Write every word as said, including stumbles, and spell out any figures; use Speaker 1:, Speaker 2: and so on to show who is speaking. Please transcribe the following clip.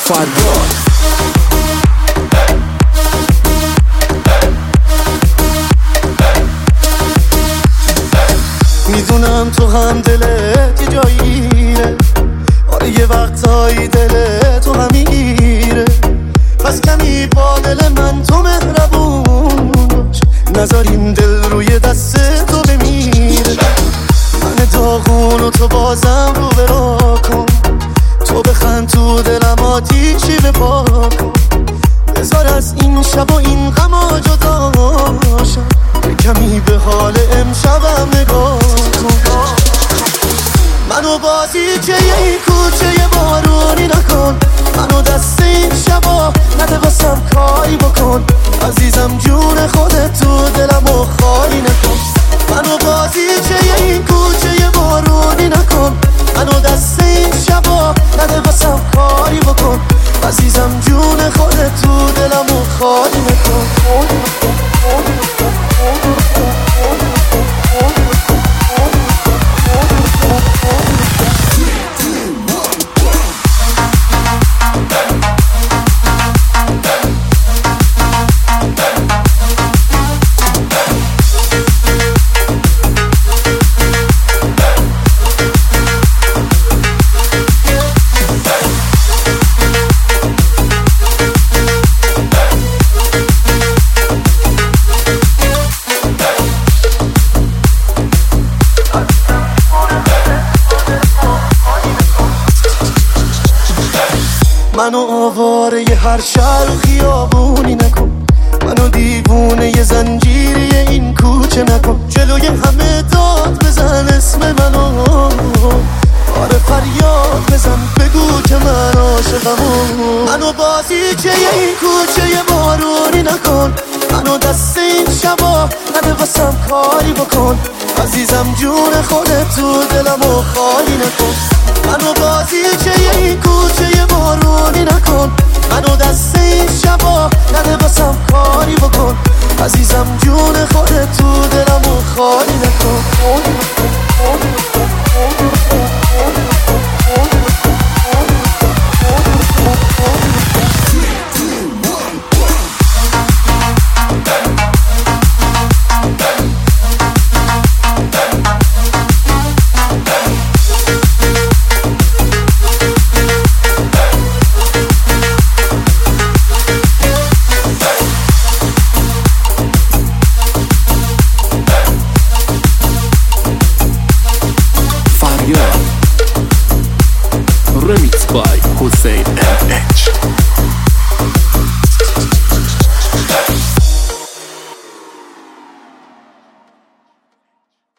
Speaker 1: فرهاد.
Speaker 2: میدونم تو هم دلت یه جاییره، آره یه وقتایی دلت تو هم میگیره، پس کمی با دل من تو مهربون باش، نذار این دل روی دست تو بمیره. من داغون و تو بازم رو برا کن، تو بخند تو دلم آتیشی بپا کن، بذار از این شب و این غما جدا شم، کمی به حال امشبم نگاه کن. منو بازیچه این کوچه بارونی نکن، منو دست این شبا نده واسم کاری بکن، عزیزم جون خودت تو دلم و خالی نکن. منو بازیچه این کوچه بارونی نکن، منو دست این شبا نده واسم کاری بکن، عزیزم جون خودت تو دلم و خالی نکن. منو آواره ی هر شهر و خیابونی نکن، منو دیوونه ی زنجیری این کوچه نکن، جلوی همه داد بزن اسم منو، آره فریاد بزن بگو که من عاشقم. منو بازیچه این کوچه ی بارونی نکن، منو دست این شبا نده واسم کاری بکن، عزیزم جون خودت تو دلم و خالی نکن. منو بازیچه این کوچه ی بارونی نکن، منو دست این شبا نده واسم کاری بکن، عزیزم جون خودت تو دلم و خالی نکن.
Speaker 1: Remix by Hussein M H.